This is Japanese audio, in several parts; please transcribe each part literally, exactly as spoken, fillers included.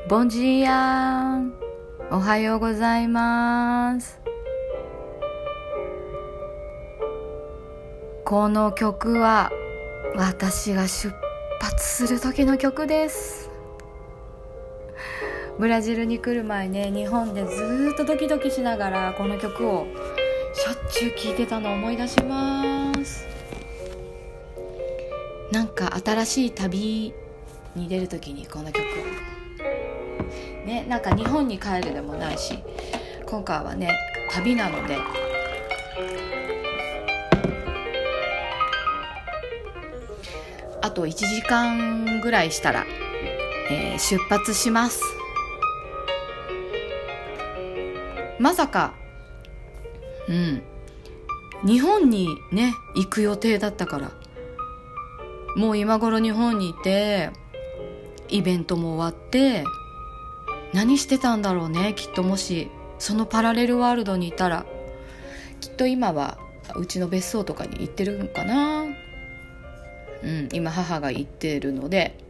ボンジーヤ、おはようございます。この曲は私が出発する時の曲です。ブラジルに来る前ね、日本でずっとドキドキしながらこの曲をしょっちゅう聴いてたのを思い出します。なんか新しい旅に出る時にこの曲をね、なんか日本に帰るでもないし、今回はね旅なのであといちじかんぐらいしたら、えー、出発します。まさかうん日本にね行く予定だったから、もう今頃日本にいてイベントも終わって何してたんだろうね。きっともしそのパラレルワールドにいたら、きっと今はうちの別荘とかに行ってるのかな。うん今母が行ってるので。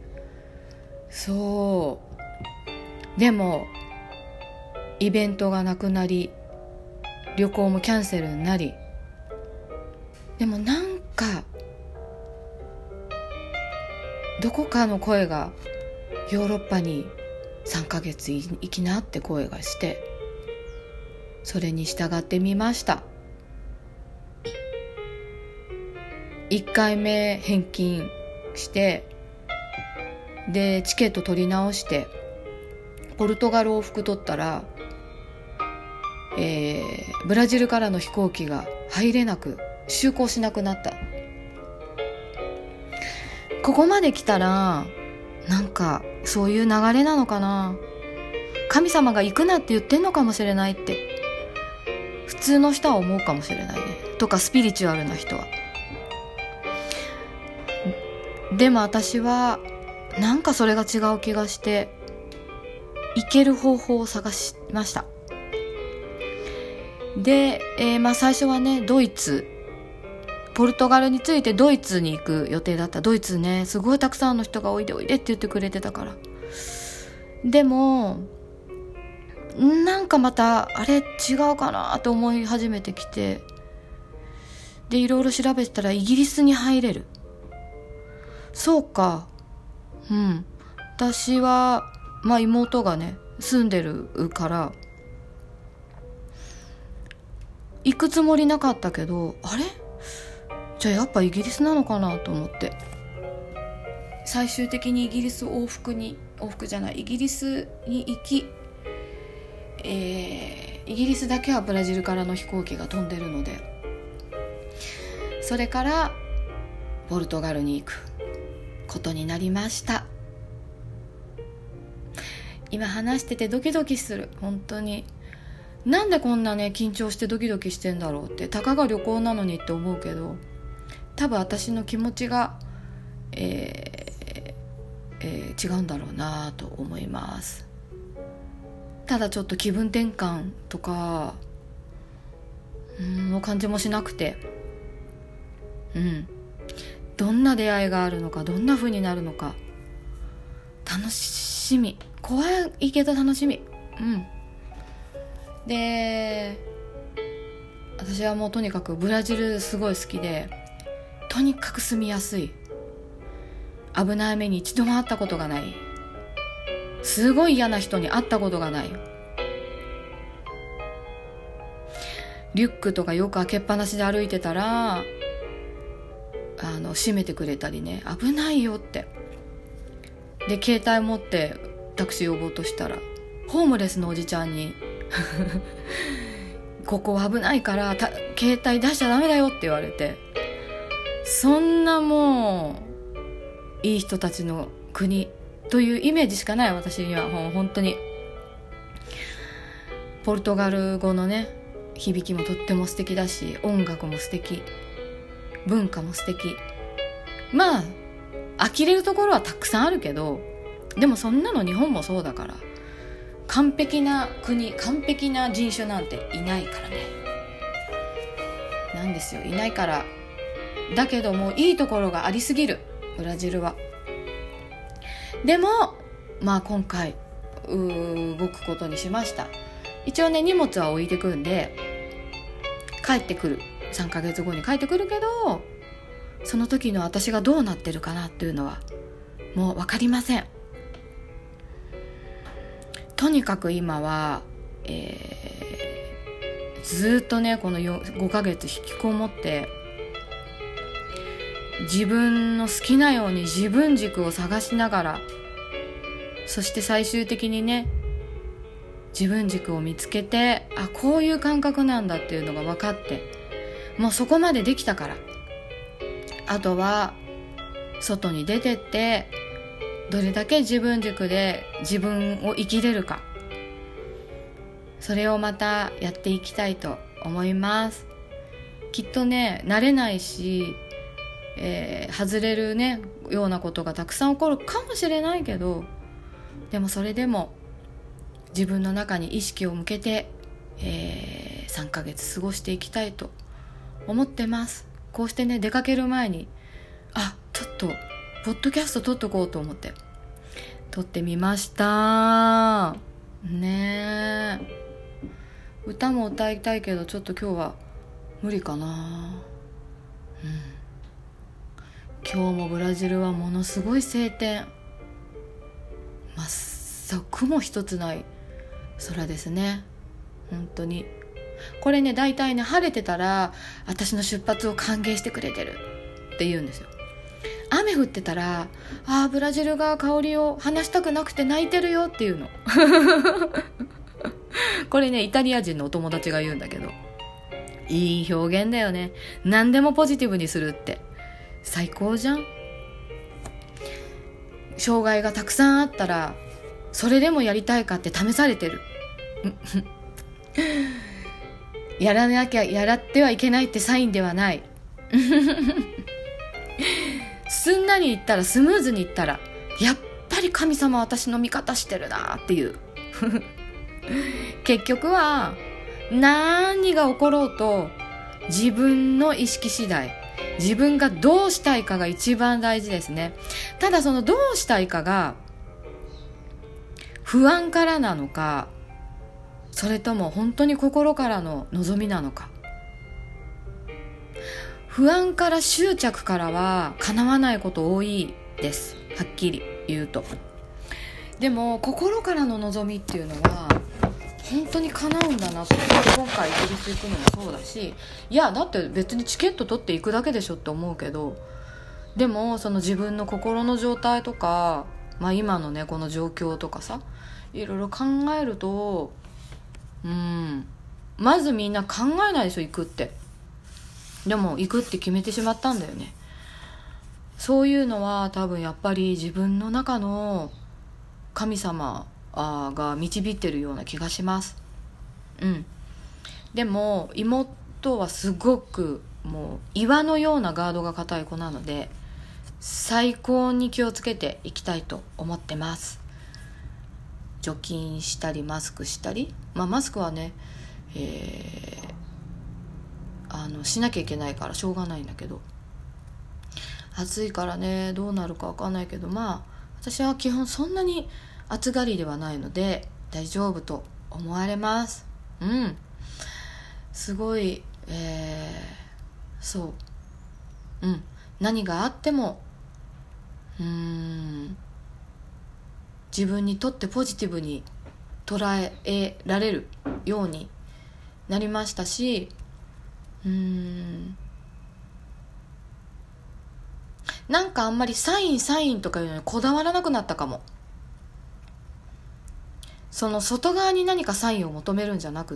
そうでもイベントがなくなり、旅行もキャンセルになり、でもなんかどこかの声がヨーロッパにさんかげつ行きなって声がして、それに従ってみました。いっかいめ返金して、でチケット取り直してポルトガル往復取ったら、えー、ブラジルからの飛行機が入れなく就航しなくなった。ここまで来たらなんかそういう流れなのかな。神様が行くなって言ってんのかもしれないって普通の人は思うかもしれないね、とかスピリチュアルな人は。でも私はなんかそれが違う気がして行ける方法を探しました。で、えー、まあ最初はねドイツポルトガルについてドイツに行く予定だった。ドイツねすごいたくさんの人がおいでおいでって言ってくれてたから。でもなんかまたあれ違うかなと思い始めてきて、でいろいろ調べてたらイギリスに入れる。そうか、うん私はまあ妹がね住んでるから行くつもりなかったけど、あれじゃあやっぱイギリスなのかなと思って、最終的にイギリス往復に往復じゃないイギリスに行き、えー、イギリスだけはブラジルからの飛行機が飛んでるので、それからポルトガルに行くことになりました。今話しててドキドキする。本当になんでこんなね緊張してドキドキしてんだろうって、たかが旅行なのにって思うけど、多分私の気持ちが、えーえー、違うんだろうなと思います。ただちょっと気分転換とかうんの感じもしなくて、うんどんな出会いがあるのか、どんな風になるのか楽しみ、怖いけど楽しみ。うんで私はもうとにかくブラジルすごい好きで、とにかく住みやすい、危ない目に一度も会ったことがない、すごい嫌な人に会ったことがない、リュックとかよく開けっぱなしで歩いてたらあの閉めてくれたりね、危ないよって。で携帯持ってタクシー呼ぼうとしたらホームレスのおじちゃんにここ危ないから携帯出しちゃダメだよって言われて、そんなもういい人たちの国というイメージしかない私には。本当にポルトガル語のね響きもとっても素敵だし、音楽も素敵、文化も素敵。まあ呆れるところはたくさんあるけど、でもそんなの日本もそうだから、完璧な国完璧な人種なんていないからね、なんですよ、いないから。だけどもいいところがありすぎるブラジルは。でもまあ今回動くことにしました。一応ね荷物は置いてくんで帰ってくる、さんかげつごに帰ってくるけど、その時の私がどうなってるかなっていうのはもう分かりません。とにかく今は、えー、ずっとねこのごかげつ引きこもって自分の好きなように自分軸を探しながら、そして最終的にね自分軸を見つけて、あこういう感覚なんだっていうのが分かって、もうそこまでできたから、あとは外に出てってどれだけ自分軸で自分を生きれるか、それをまたやっていきたいと思います。きっとね慣れないし、えー、外れるねようなことがたくさん起こるかもしれないけど、でもそれでも自分の中に意識を向けて、えー、さんかげつ過ごしていきたいと思ってます。こうしてね出かける前にあちょっとポッドキャスト撮っとこうと思って撮ってみましたね。え歌も歌いたいけどちょっと今日は無理かな。うん今日もブラジルはものすごい晴天、真っ青、雲一つない空ですね。本当にこれね大体ね晴れてたら私の出発を歓迎してくれてるって言うんですよ。雨降ってたらあーブラジルが香りを離したくなくて泣いてるよっていうのこれねイタリア人のお友達が言うんだけど、いい表現だよね。何でもポジティブにするって最高じゃん。障害がたくさんあったらそれでもやりたいかって試されてるやらなきゃやらってはいけないってサインではないすんなりいったらスムーズにいったらやっぱり神様私の味方してるなっていう結局は何が起ころうと自分の意識次第、自分がどうしたいかが一番大事ですね。ただそのどうしたいかが不安からなのか、それとも本当に心からの望みなのか。不安から執着からは叶わないこと多いです、はっきり言うと。でも心からの望みっていうのは本当に叶うんだなと。今回イギリス行くのもそうだし、いやだって別にチケット取っていくだけでしょって思うけど、でもその自分の心の状態とか、まあ、今のねこの状況とかさ、いろいろ考えると、うんまずみんな考えないでしょ行くって。でも行くって決めてしまったんだよね。そういうのは多分やっぱり自分の中の神様が導いてるような気がします。うんでも妹はすごくもう岩のようなガードが固い子なので、最高に気をつけていきたいと思ってます。除菌したりマスクしたり、まあマスクはね、えー、あのしなきゃいけないからしょうがないんだけど、暑いからねどうなるか分かんないけど、まあ私は基本そんなに暑がりではないので大丈夫と思われます。うんすごい、えー、そううん何があってもうーん自分にとってポジティブに捉えられるようになりましたし、うーんなんかあんまりサインサインとかいうのにこだわらなくなったかも。その外側に何かサインを求めるんじゃなくって、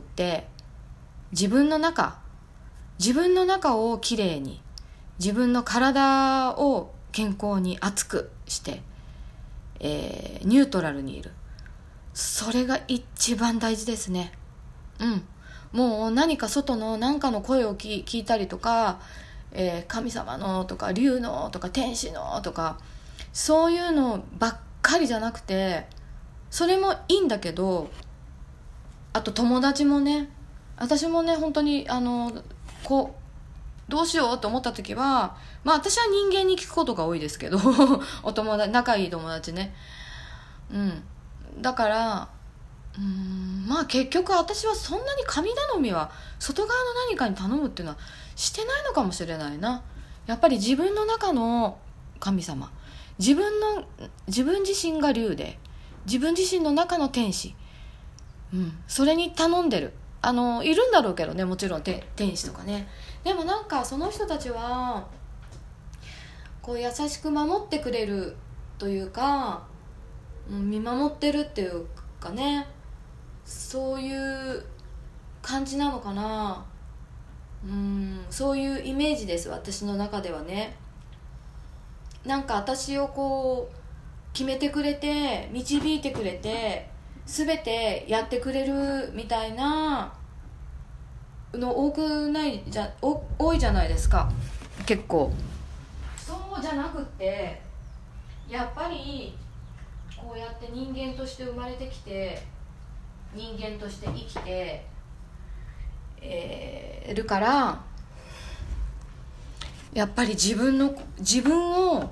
自分の中自分の中をきれいに、自分の体を健康に熱くして、えー、ニュートラルにいる。それが一番大事ですね。うんもう何か外の何かの声を聞いたりとか、えー、神様のとか竜のとか天使のとかそういうのばっかりじゃなくて、それもいいんだけど、あと友達もね、私もね本当にあのこうどうしようと思った時は、まあ私は人間に聞くことが多いですけどお友達仲いい友達ね、うんだからうーんまあ結局私はそんなに神頼みは外側の何かに頼むっていうのはしてないのかもしれないな。やっぱり自分の中の神様、自分の自分自身が竜で、自分自身の中の天使、うん、それに頼んでる。あのいるんだろうけどね、もちろんて天使とかね。でもなんかその人たちはこう優しく守ってくれるというか、うん、見守ってるっていうかね、そういう感じなのかな。うん、そういうイメージです、私の中ではね。なんか私をこう決めてくれて導いてくれて全てやってくれるみたいなの多くないじゃお多いじゃないですか。結構そうじゃなくって、やっぱりこうやって人間として生まれてきて人間として生きて、えー、るから、やっぱり自分の自分を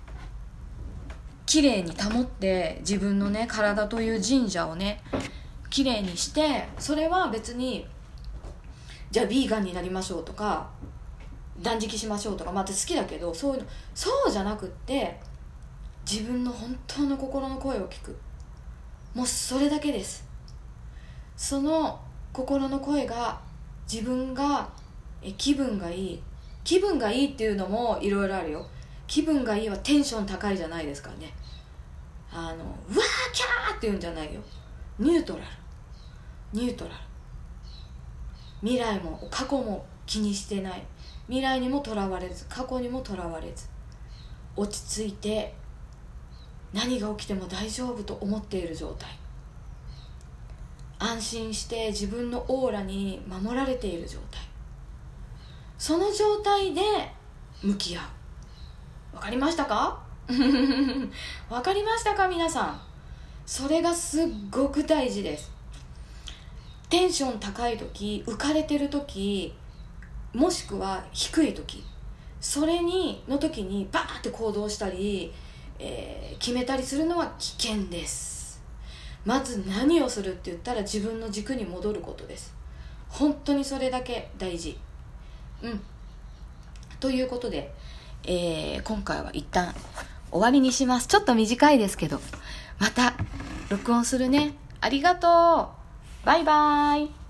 きれいに保って、自分のね体という神社をねきれいにして、それは別にじゃあビーガンになりましょうとか断食しましょうとか、まあ、私好きだけど、そういうのそうじゃなくって、自分の本当の心の声を聞く、もうそれだけです。その心の声が自分がえ気分がいい、気分がいいっていうのもいろいろあるよ。気分がいいはテンション高いじゃないですからね。あのうわーキャーっていうんじゃないよ。ニュートラルニュートラル未来も過去も気にしてない、未来にもとらわれず過去にもとらわれず、落ち着いて何が起きても大丈夫と思っている状態、安心して自分のオーラに守られている状態、その状態で向き合う。わかりましたかわかりましたか皆さん。それがすっごく大事です。テンション高い時、浮かれてる時、もしくは低い時、それにの時にバーって行動したり、えー、決めたりするのは危険です。まず何をするって言ったら、自分の軸に戻ることです。本当にそれだけ大事。うんということで、えー、今回は一旦終わりにします。ちょっと短いですけど、また録音するね。ありがとう。バイバイ。